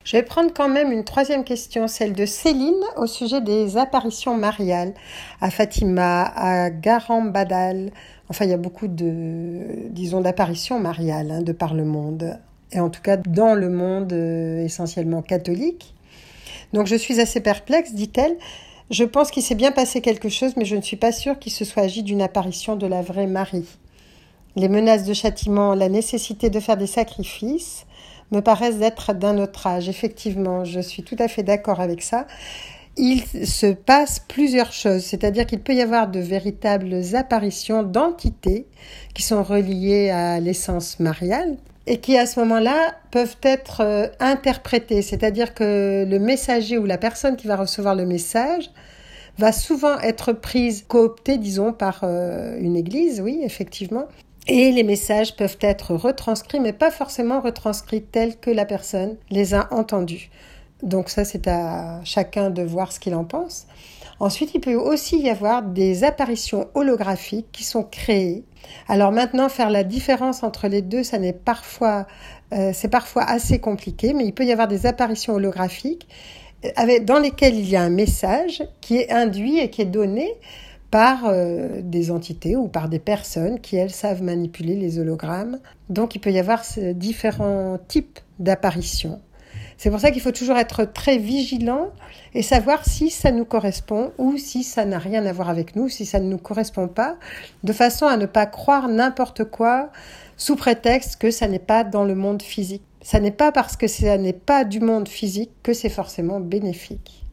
Je vais prendre quand même une troisième question, celle de Céline, au sujet des apparitions mariales à Fatima, à Garambadal. Enfin, il y a beaucoup d'apparitions mariales de par le monde, et en tout cas dans le monde essentiellement catholique. Donc je suis assez perplexe, dit-elle. Je pense qu'il s'est bien passé quelque chose, mais je ne suis pas sûre qu'il se soit agi d'une apparition de la vraie Marie. Les menaces de châtiment, la nécessité de faire des sacrifices me paraissent être d'un autre âge. Effectivement, je suis tout à fait d'accord avec ça. Il se passe plusieurs choses, c'est-à-dire qu'il peut y avoir de véritables apparitions d'entités qui sont reliées à l'essence mariale et qui à ce moment-là peuvent être interprétées, c'est-à-dire que le messager ou la personne qui va recevoir le message va souvent être prise, cooptée, disons, par une église, oui, effectivement. Et les messages peuvent être retranscrits, mais pas forcément retranscrits tels que la personne les a entendus. Donc ça, c'est à chacun de voir ce qu'il en pense. Ensuite, il peut aussi y avoir des apparitions holographiques qui sont créées. Alors maintenant, faire la différence entre les deux, c'est parfois assez compliqué, mais il peut y avoir des apparitions holographiques dans lesquelles il y a un message qui est induit et qui est donné par des entités ou par des personnes qui, elles, savent manipuler les hologrammes. Donc, il peut y avoir différents types d'apparitions. C'est pour ça qu'il faut toujours être très vigilant et savoir si ça nous correspond ou si ça n'a rien à voir avec nous, si ça ne nous correspond pas, de façon à ne pas croire n'importe quoi sous prétexte que ça n'est pas dans le monde physique. Ça n'est pas parce que ça n'est pas du monde physique que c'est forcément bénéfique.